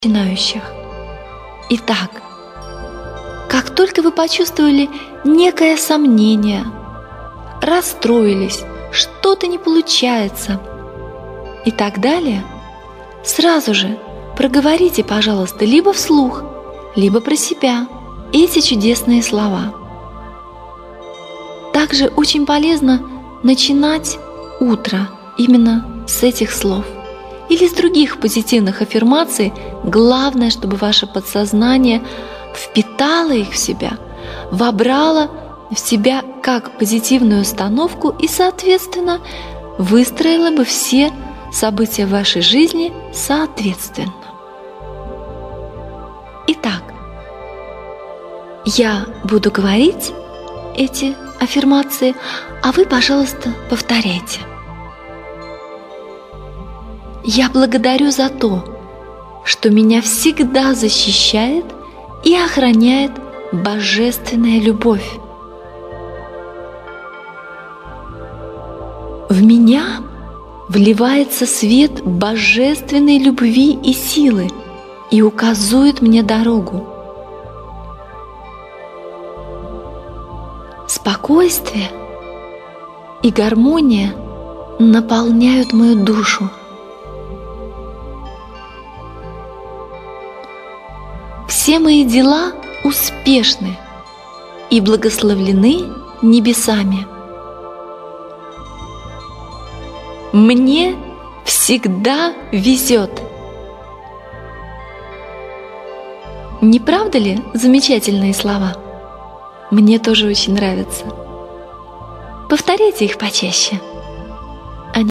начинающих. Итак, как только вы почувствовали некое сомнение, расстроились, что-то не получается и так далее, сразу же проговорите, пожалуйста, либо вслух, либо про себя эти чудесные слова. Также очень полезно начинать утро именно с этих слов или с других позитивных аффирмаций. Главное, чтобы ваше подсознание впитало их в себя, вобрало в себя как позитивную установку и, соответственно, выстроило бы все события в вашей жизни соответственно. Итак, я буду говорить эти аффирмации, а вы, пожалуйста, повторяйте. Я благодарю за то, что меня всегда защищает и охраняет божественная любовь. В меня вливается свет божественной любви и силы и указывает мне дорогу. Спокойствие и гармония наполняют мою душу. Все мои дела успешны и благословлены небесами. Мне всегда везет. Не правда ли замечательные слова? Мне тоже очень нравятся. Повторяйте их почаще.